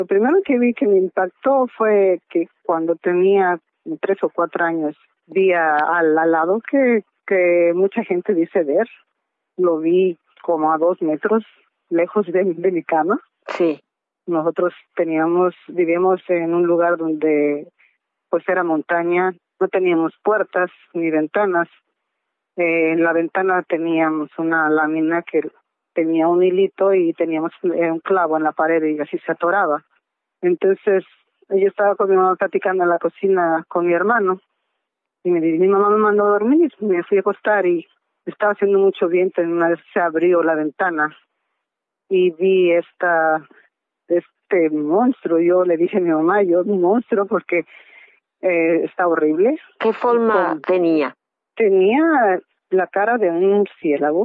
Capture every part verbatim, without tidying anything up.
Lo primero que vi que me impactó fue que cuando tenía tres o cuatro años vi a- al, al lado que, que mucha gente dice ver. Lo vi como a dos metros lejos de, de mi cama. Sí. Nosotros teníamos, vivíamos en un lugar donde pues era montaña, no teníamos puertas ni ventanas. Eh, en la ventana teníamos una lámina que tenía un hilito y teníamos eh, un clavo en la pared y así se atoraba. Entonces yo estaba con mi mamá platicando en la cocina con mi hermano y me dice, mi mamá me mandó a dormir, me fui a acostar y estaba haciendo mucho viento, en una vez se abrió la ventana y vi esta este monstruo. Yo le dije a mi mamá, yo un monstruo porque eh, está horrible. ¿Qué forma Con, tenía? tenía la cara de un murciélago,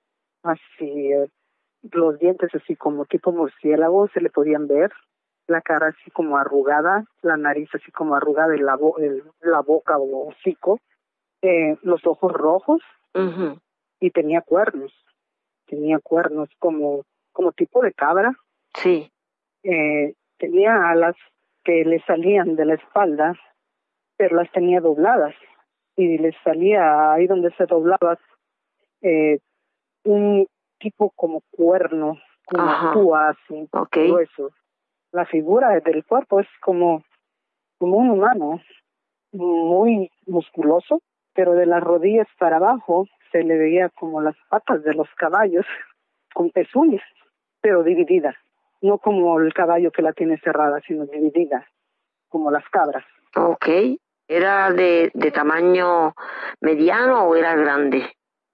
así, eh, los dientes así como tipo murciélago se le podían ver, la cara así como arrugada, la nariz así como arrugada, y la, bo el, la boca o hocico, eh, los ojos rojos. Uh-huh. Y tenía cuernos, tenía cuernos como, como tipo de cabra. Sí. Eh, tenía alas que le salían de la espalda, pero las tenía dobladas y le salía ahí donde se doblaba eh, un tipo como cuerno, una púa así, okay, grueso. La figura del cuerpo es como, como un humano, muy musculoso, pero de las rodillas para abajo se le veía como las patas de los caballos, con pezuñas, pero divididas, no como el caballo que la tiene cerrada, sino dividida, como las cabras. Okay. ¿Era de, de tamaño mediano o era grande?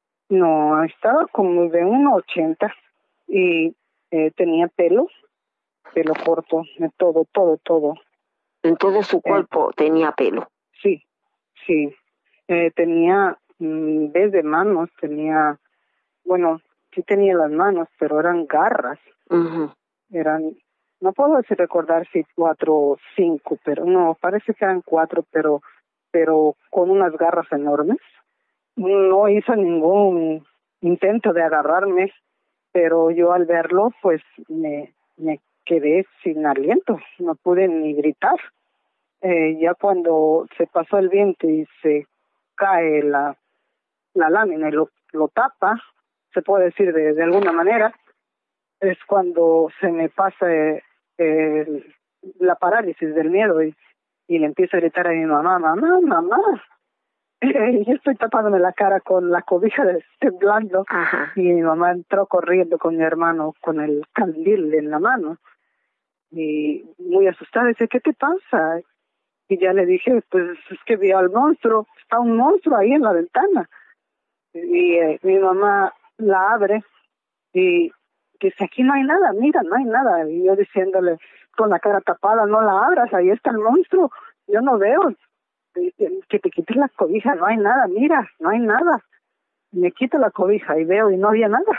No, estaba como de uno ochenta y eh, tenía pelo, pelo corto, de todo, todo, todo. En todo su cuerpo eh, tenía pelo. Sí, sí. Eh, tenía, mmm, desde manos, tenía, bueno, sí tenía las manos, pero eran garras. Uh-huh. Eran, no puedo decir recordar si cuatro o cinco, pero no, parece que eran cuatro, pero, pero con unas garras enormes. No hizo ningún intento de agarrarme, pero yo al verlo, pues me, me quedé sin aliento, no pude ni gritar. Eh, ya cuando se pasó el viento y se cae la, la lámina y lo, lo tapa, se puede decir de, de alguna manera, es cuando se me pasa eh, eh, la parálisis del miedo y, y le empiezo a gritar a mi mamá, mamá, mamá. Yo estoy tapándome la cara con la cobija de temblando. Ajá. Y mi mamá entró corriendo con mi hermano con el candil en la mano y muy asustada, dice, ¿qué te pasa? Y ya le dije, pues es que vi al monstruo, está un monstruo ahí en la ventana. Y eh, mi mamá la abre y dice, aquí no hay nada, mira, no hay nada. Y yo diciéndole con la cara tapada, no la abras, ahí está el monstruo, yo no veo. Que te quites la cobija, no hay nada, mira, no hay nada. Me quito la cobija y veo y no había nada.